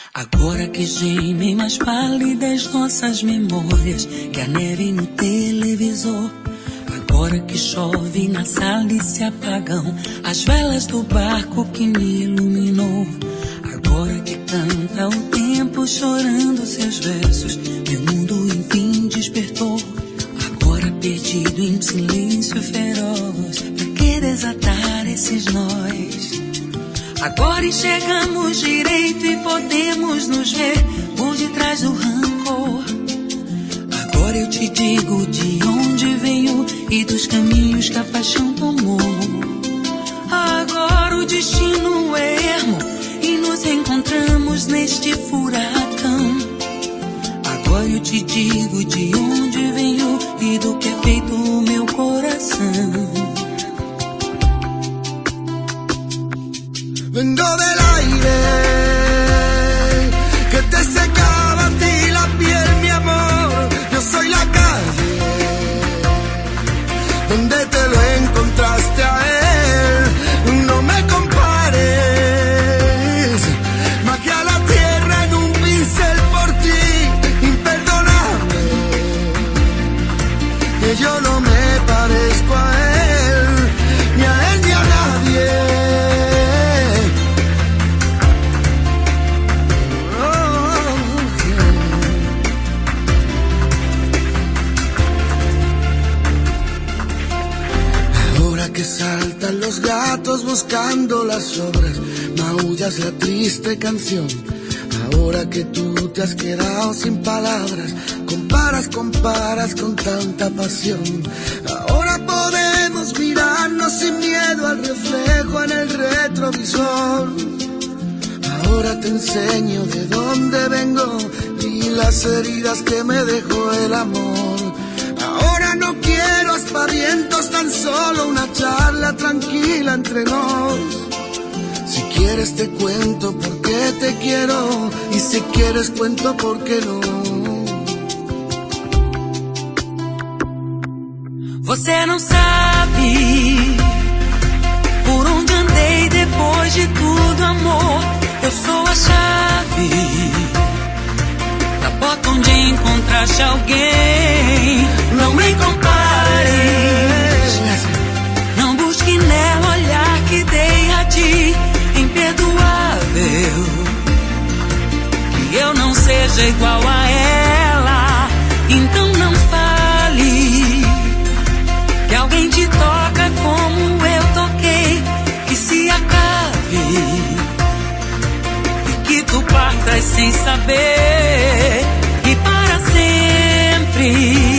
Agora que gemem mais pálidas nossas memórias que a neve no televisor. Agora que chove na sala e se apagam as velas do barco que me iluminou. Agora que canta o tempo chorando seus versos, meu mundo enfim despertou. Agora perdido em silêncio feroz, pra que desatar esses nós? Agora enxergamos direito e podemos nos ver por detrás do rancor. Agora eu te digo de onde venho e dos caminhos que a paixão tomou. Agora o destino é ermo e nos encontramos neste furacão. Agora eu te digo de onde venho e do que é feito o meu coração. Vengo del aire que te secaba a ti la piel, mi amor. Yo soy la calle donde te lo encontraste a él. No me compares, bajé a la tierra en un pincel por ti, imperdonable. Que yo no me parezco a él, ni a él ni a nadie. Que saltan los gatos buscando las sobras, maullas la triste canción. Ahora que tú te has quedado sin palabras, comparas con tanta pasión. Ahora podemos mirarnos sin miedo al reflejo en el retrovisor. Ahora te enseño de dónde vengo y las heridas que me dejó el amor. Ahora no quiero aspavientos, tan solo una charla tranquila entre nos. Si quieres te cuento por qué te quiero, y si quieres cuento por qué no. Você não sabe por onde andei depois de tudo, amor. Eu sou a chave da porta onde encontraste alguém. Não me compares, não busque nela o olhar que dei a ti, imperdoável. Que eu não seja igual a ela, então não fale que alguém te toca como eu toquei. Que se acabe e que tu partas sem saber, e para sempre